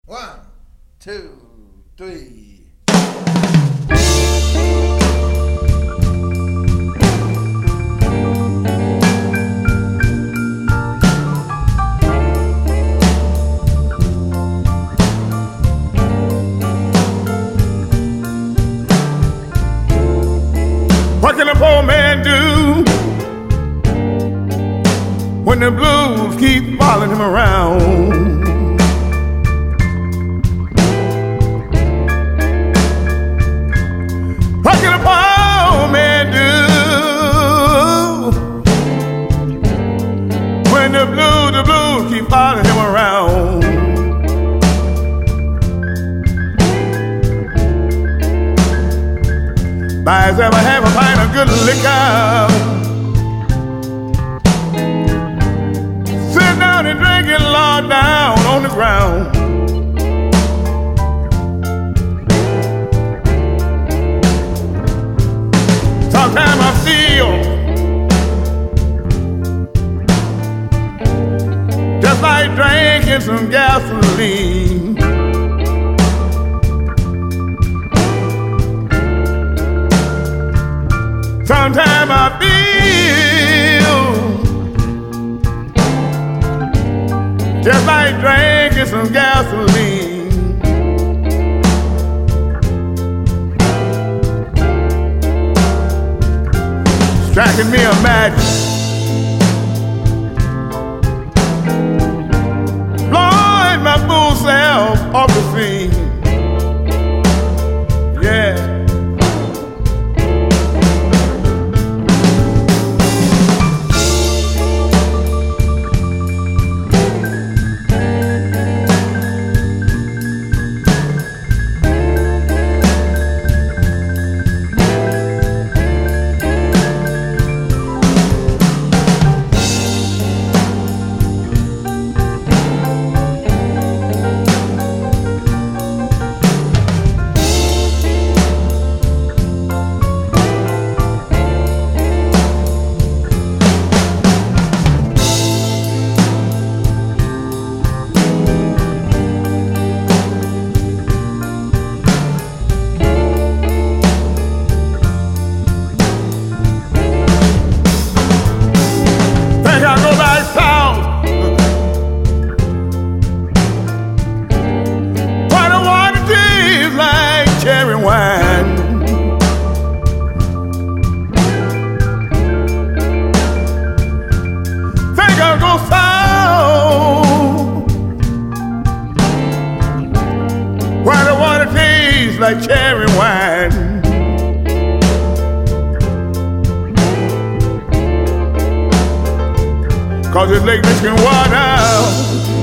One, two, three. What can a poor man do when the blues keep following him around? What can a poor man do when the blues keep following him around? Buy yourself a half a pint of good liquor, sit down and drink it, lie down on the ground. Sometimes I feel just like drinking some gasoline. Sometimes I feel just like drinking some gasoline. Striking me a match, blowing my fool self off the scene. Yeah. Like cherry wine, cause it's like drinking water